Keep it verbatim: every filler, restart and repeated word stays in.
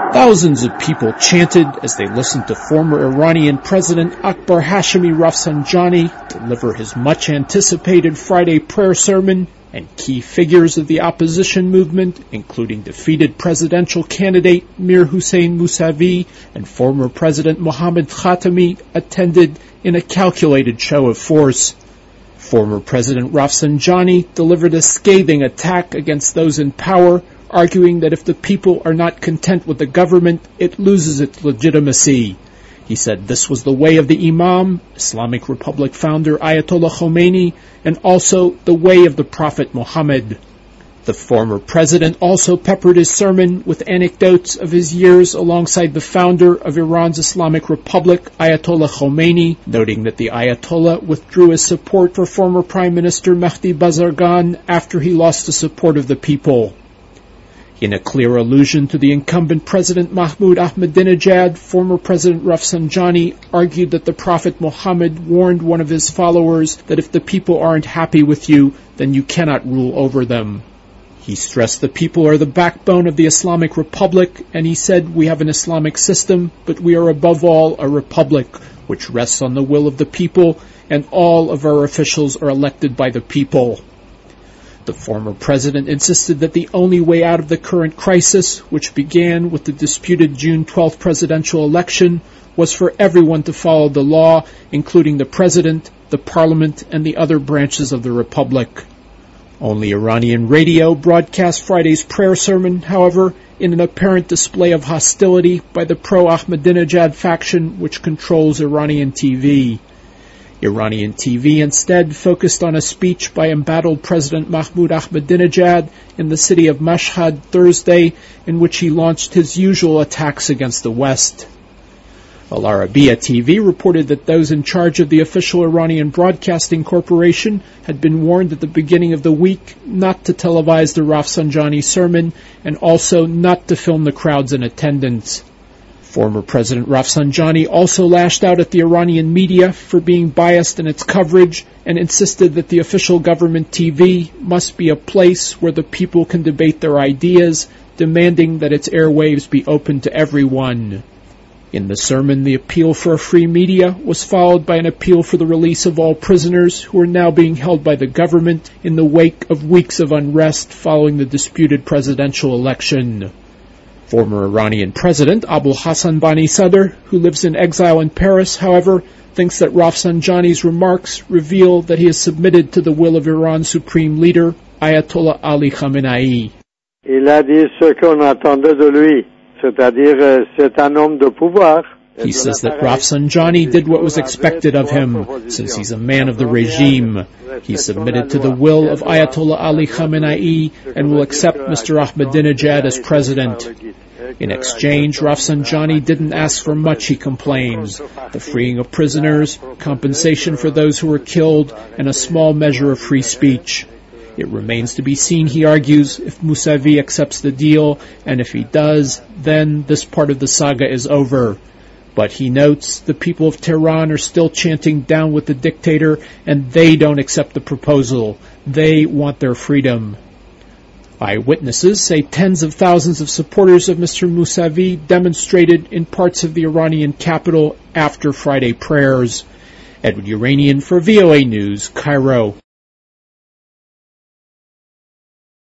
Thousands of people chanted as they listened to former Iranian President Akbar Hashemi Rafsanjani deliver his much-anticipated Friday prayer sermon, and key figures of the opposition movement, including defeated presidential candidate Mir Hossein Mousavi and former President Mohammad Khatami, attended in a calculated show of force. Former President Rafsanjani delivered a scathing attack against those in power, arguing that if the people are not content with the government, it loses its legitimacy. He said this was the way of the Imam, Islamic Republic founder Ayatollah Khomeini, and also the way of the Prophet Muhammad. The former president also peppered his sermon with anecdotes of his years alongside the founder of Iran's Islamic Republic, Ayatollah Khomeini, noting that the Ayatollah withdrew his support for former Prime Minister Mehdi Bazargan after he lost the support of the people. In a clear allusion to the incumbent President Mahmoud Ahmadinejad, former President Rafsanjani argued that the Prophet Muhammad warned one of his followers that if the people aren't happy with you, then you cannot rule over them. He stressed the people are the backbone of the Islamic Republic, and he said we have an Islamic system, but we are above all a republic, which rests on the will of the people, and all of our officials are elected by the people. The former president insisted that the only way out of the current crisis, which began with the disputed June twelfth presidential election, was for everyone to follow the law, including the president, the parliament, and the other branches of the republic. Only Iranian radio broadcast Friday's prayer sermon, however, in an apparent display of hostility by the pro-Ahmadinejad faction which controls Iranian T V. Iranian T V instead focused on a speech by embattled President Mahmoud Ahmadinejad in the city of Mashhad Thursday, in which he launched his usual attacks against the West. Al Arabiya T V reported that those in charge of the official Iranian Broadcasting Corporation had been warned at the beginning of the week not to televise the Rafsanjani sermon and also not to film the crowds in attendance. Former President Rafsanjani also lashed out at the Iranian media for being biased in its coverage and insisted that the official government T V must be a place where the people can debate their ideas, demanding that its airwaves be open to everyone. In the sermon, the appeal for a free media was followed by an appeal for the release of all prisoners who are now being held by the government in the wake of weeks of unrest following the disputed presidential election. Former Iranian President Abul Hassan Bani Sadr, who lives in exile in Paris, however, thinks that Rafsanjani's remarks reveal that he has submitted to the will of Iran's supreme leader, Ayatollah Ali Khamenei. Il a dit ce qu'on attendait de lui, c'est-à-dire c'est un homme de pouvoir. He says that Rafsanjani did what was expected of him, since he's a man of the regime. He submitted to the will of Ayatollah Ali Khamenei and will accept Mister Ahmadinejad as president. In exchange, Rafsanjani didn't ask for much, he complains: the freeing of prisoners, compensation for those who were killed, and a small measure of free speech. It remains to be seen, he argues, if Mousavi accepts the deal, and if he does, then this part of the saga is over. But he notes the people of Tehran are still chanting down with the dictator, and they don't accept the proposal. They want their freedom. Eyewitnesses say tens of thousands of supporters of Mister Mousavi demonstrated in parts of the Iranian capital after Friday prayers. Edward Uranian for V O A News, Cairo.